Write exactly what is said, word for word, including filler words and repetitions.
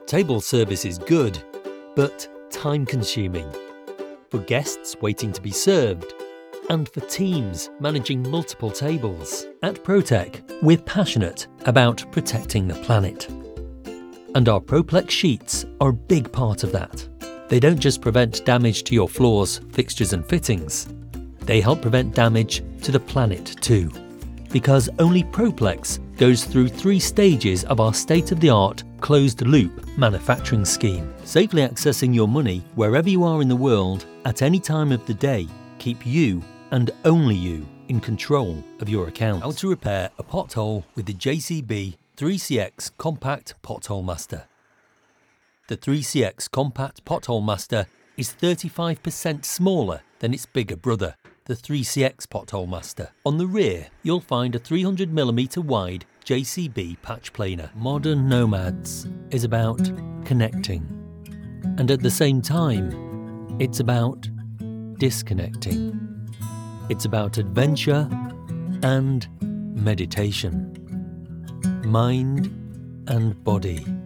Table service is good, but time-consuming. For guests waiting to be served, and for teams managing multiple tables. At ProTech, we're passionate about protecting the planet. And our ProPlex sheets are a big part of that. They don't just prevent damage to your floors, fixtures and fittings. They help prevent damage to the planet too. Because only ProPlex goes through three stages of our state-of-the-art closed-loop manufacturing scheme. Safely accessing your money wherever you are in the world at any time of the day. Keep you and only you in control of your account. How to repair a pothole with the J C B three C X Compact Pothole Master. The three C X Compact Pothole Master is thirty-five percent smaller than its bigger brother, the three C X Pothole Master. On the rear, you'll find a three hundred millimeter wide J C B patch planer. Modern Nomads is about connecting, and at the same time, it's about disconnecting. It's about adventure and meditation, mind and body.